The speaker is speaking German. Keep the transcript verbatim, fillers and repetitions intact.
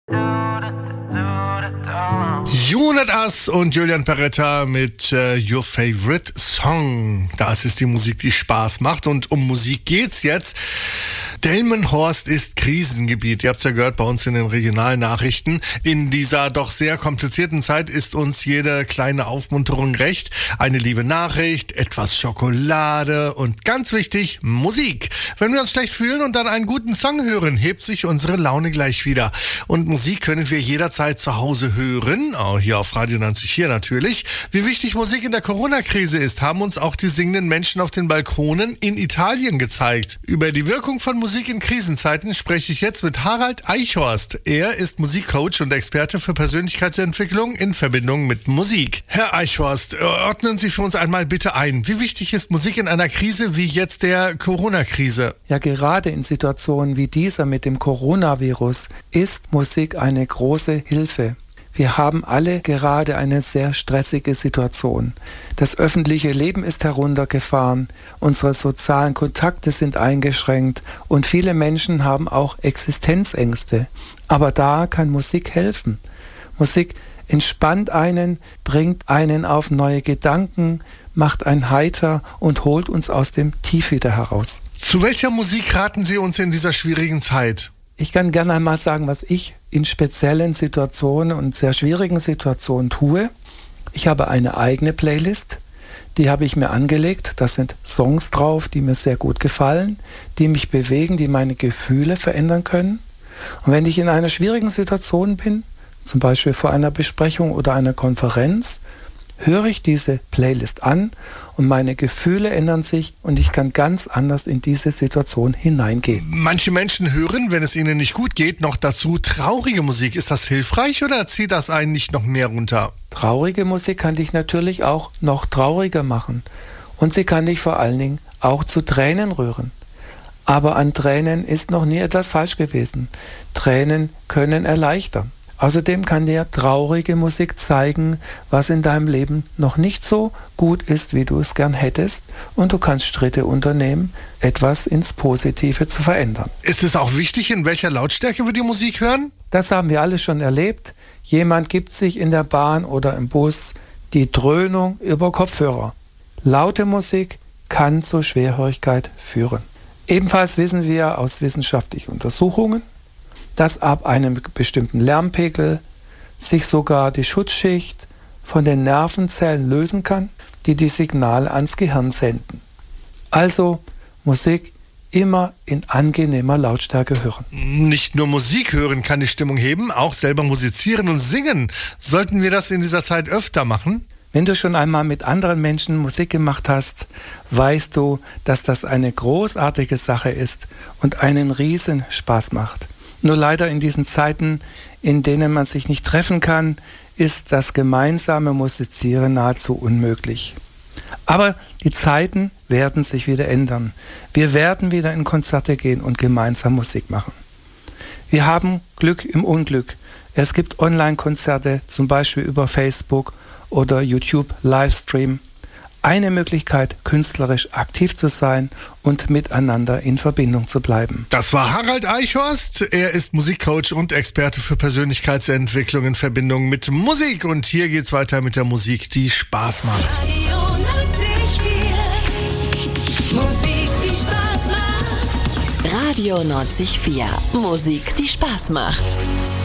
Jonas Ass und Julian Peretta mit äh, Your Favorite Song. Das ist die Musik, die Spaß macht, und um Musik geht's jetzt. Delmenhorst ist Krisengebiet. Ihr habt's ja gehört bei uns in den regionalen Nachrichten. In dieser doch sehr komplizierten Zeit ist uns jede kleine Aufmunterung recht. Eine liebe Nachricht, etwas Schokolade und ganz wichtig, Musik. Wenn wir uns schlecht fühlen und dann einen guten Song hören, hebt sich unsere Laune gleich wieder. Und Musik können wir jederzeit zu Hause hören, auch hier auf Radio neunzig vier natürlich. Wie wichtig Musik in der Corona-Krise ist, haben uns auch die singenden Menschen auf den Balkonen in Italien gezeigt. Über die Wirkung von Musik in Krisenzeiten spreche ich jetzt mit Harald Eichhorst. Er ist Musikcoach und Experte für Persönlichkeitsentwicklung in Verbindung mit Musik. Herr Eichhorst, ordnen Sie für uns einmal bitte ein. Wie wichtig ist Musik in einer Krise wie jetzt der Corona-Krise? Ja, gerade in Situationen wie dieser mit dem Coronavirus ist Musik eine große Hilfe. Wir haben alle gerade eine sehr stressige Situation. Das öffentliche Leben ist heruntergefahren, unsere sozialen Kontakte sind eingeschränkt und viele Menschen haben auch Existenzängste. Aber da kann Musik helfen. Musik entspannt einen, bringt einen auf neue Gedanken, macht einen heiter und holt uns aus dem Tief wieder heraus. Zu welcher Musik raten Sie uns in dieser schwierigen Zeit? Ich kann gerne einmal sagen, was ich in speziellen Situationen und sehr schwierigen Situationen tue. Ich habe eine eigene Playlist, die habe ich mir angelegt. Da sind Songs drauf, die mir sehr gut gefallen, die mich bewegen, die meine Gefühle verändern können. Und wenn ich in einer schwierigen Situation bin, zum Beispiel vor einer Besprechung oder einer Konferenz, höre ich diese Playlist an und meine Gefühle ändern sich und ich kann ganz anders in diese Situation hineingehen. Manche Menschen hören, wenn es ihnen nicht gut geht, noch dazu traurige Musik. Ist das hilfreich oder zieht das einen nicht noch mehr runter? Traurige Musik kann dich natürlich auch noch trauriger machen und sie kann dich vor allen Dingen auch zu Tränen rühren. Aber an Tränen ist noch nie etwas falsch gewesen. Tränen können erleichtern. Außerdem kann dir traurige Musik zeigen, was in deinem Leben noch nicht so gut ist, wie du es gern hättest, und du kannst Schritte unternehmen, etwas ins Positive zu verändern. Ist es auch wichtig, in welcher Lautstärke wir die Musik hören? Das haben wir alle schon erlebt. Jemand gibt sich in der Bahn oder im Bus die Dröhnung über Kopfhörer. Laute Musik kann zur Schwerhörigkeit führen. Ebenfalls wissen wir aus wissenschaftlichen Untersuchungen, dass ab einem bestimmten Lärmpegel sich sogar die Schutzschicht von den Nervenzellen lösen kann, die die Signale ans Gehirn senden. Also Musik immer in angenehmer Lautstärke hören. Nicht nur Musik hören kann die Stimmung heben, auch selber musizieren und singen. Sollten wir das in dieser Zeit öfter machen? Wenn du schon einmal mit anderen Menschen Musik gemacht hast, weißt du, dass das eine großartige Sache ist und einen riesen Spaß macht. Nur leider in diesen Zeiten, in denen man sich nicht treffen kann, ist das gemeinsame Musizieren nahezu unmöglich. Aber die Zeiten werden sich wieder ändern. Wir werden wieder in Konzerte gehen und gemeinsam Musik machen. Wir haben Glück im Unglück. Es gibt Online-Konzerte, zum Beispiel über Facebook oder YouTube Livestream. Eine Möglichkeit, künstlerisch aktiv zu sein und miteinander in Verbindung zu bleiben. Das war Harald Eichhorst. Er ist Musikcoach und Experte für Persönlichkeitsentwicklung in Verbindung mit Musik. Und hier geht's weiter mit der Musik, die Spaß macht. Radio neunzig vier. Musik, die Spaß macht. Radio neunzig vier. Musik, die Spaß macht.